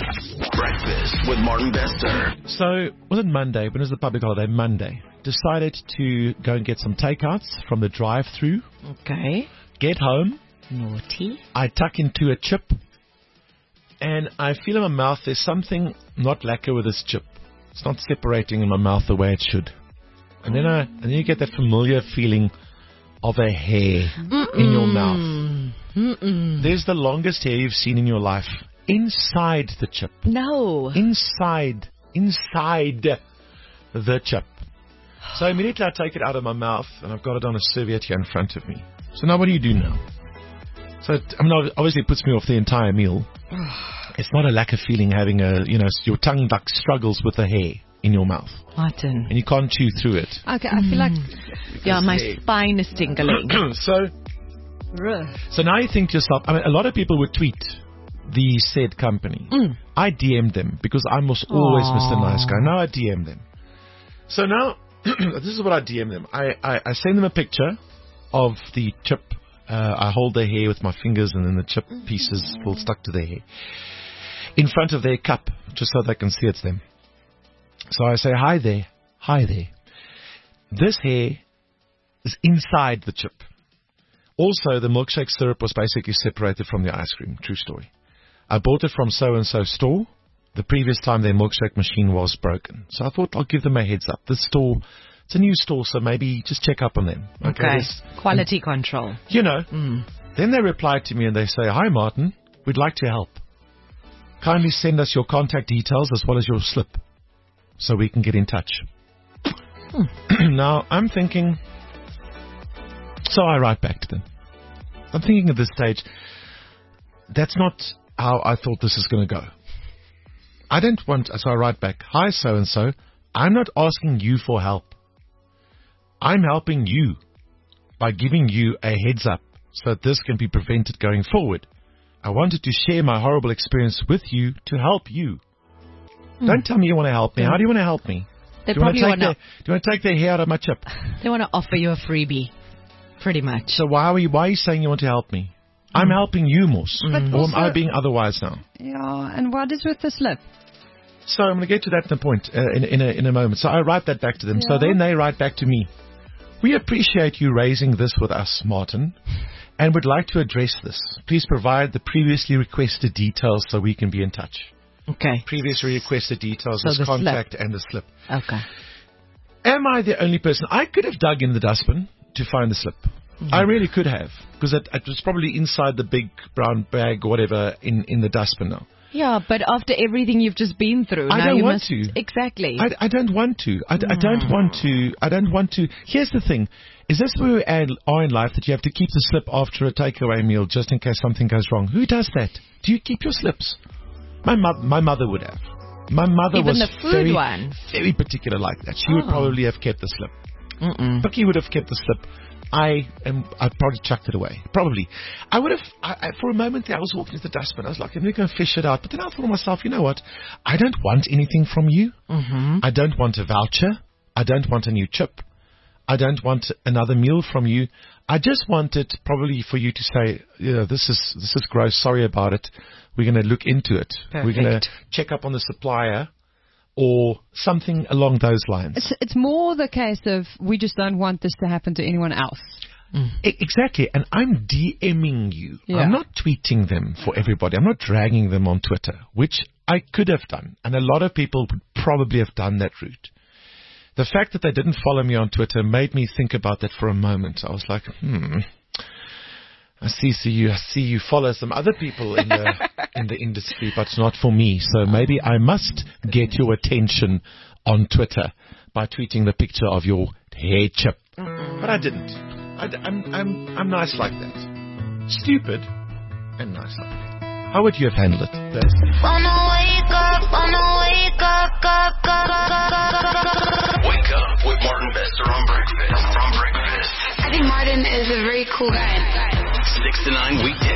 Breakfast with Martin Bester. So, was it Monday? When was the public holiday? Monday. Decided to go and get some takeouts from the drive-thru. Okay. Get home. Naughty. I tuck into a chip. And I feel in my mouth there's something not lacquer with this chip. It's not separating in my mouth the way it should. And then you get that familiar feeling of a hair in your mouth. There's the longest hair you've seen in your life inside the chip. No. Inside the chip. So immediately I take it out of my mouth and I've got it on a serviette here in front of me. So now what do you do now? So, obviously it puts me off the entire meal. It's not a lack of feeling having your tongue struggles with the hair in your mouth. Martin. And you can't chew through it. Okay, I feel like... Yeah, my spine is tingling. So now you think to yourself, a lot of people would tweet the said company. I DM'd them because I was always Mr. Nice Guy. Now I DM them. So now, this is what I DM them. I send them a picture of the chip. I hold their hair with my fingers and then the chip pieces fall stuck to their hair. In front of their cup, just so they can see it's them. So I say, hi there. This hair is inside the chip. Also, the milkshake syrup was basically separated from the ice cream. True story. I bought it from so-and-so store. The previous time their milkshake machine was broken. So I thought I'll give them a heads up. This store, it's a new store, so maybe just check up on them. Okay. Quality control. Then they replied to me and they say, hi Martin, we'd like to help. Kindly send us your contact details as well as your slip so we can get in touch. Now, I'm thinking... So I write back to them. I'm thinking at this stage, that's not how I thought this is going to go. So I write back, hi so-and-so, I'm not asking you for help. I'm helping you by giving you a heads up so that this can be prevented going forward. I wanted to share my horrible experience with you to help you. Don't tell me you want to help me. How do you want to help me? Do you want to take the hair out of my chip? They want to offer you a freebie. Pretty much. So why are you saying you want to help me? I'm helping you, Moss. Or am I being otherwise now? Yeah, and what is with the slip? So I'm going to get to that in a moment. So I write that back to them. Yeah. So then they write back to me. We appreciate you raising this with us, Martin, and would like to address this. Please provide the previously requested details so we can be in touch. Okay. Previously requested details is contact and the slip. Okay. Am I the only person? I could have dug in the dustbin to find the slip. I really could have, because it was probably inside the big brown bag or whatever in the dustbin now. Yeah, but after everything you've just been through, I don't want to. Exactly. I don't want to. I don't want to. Here's the thing. Is this where we are in life, that you have to keep the slip after a takeaway meal just in case something goes wrong? Who does that? Do you keep your slips? My mother would have. My mother Even was the food very particular like that. She would probably have kept the slip. Bucky would have kept the slip. I probably chucked it away. Probably. I would have, for a moment there, I was walking to the dustbin. I was like, I'm going to fish it out. But then I thought to myself, you know what? I don't want anything from you. I don't want a voucher. I don't want a new chip. I don't want another meal from you. I just wanted probably for you to say, this is gross. Sorry about it. We're going to look into it. Perfect. We're going to check up on the supplier. Or something along those lines. It's more the case of we just don't want this to happen to anyone else. Exactly. And I'm DMing you. Yeah. I'm not tweeting them for everybody. I'm not dragging them on Twitter, which I could have done. And a lot of people would probably have done that route. The fact that they didn't follow me on Twitter made me think about that for a moment. I was like, I see you follow some other people in the industry, but not for me. So maybe I must get your attention on Twitter by tweeting the picture of your hair chip. But I didn't. I'm nice like that. Stupid and nice like that. How would you have handled it? Wanna wake up with Martin Bester on Breakfast. I think Martin is a very cool guy. 6 to 9 weekdays.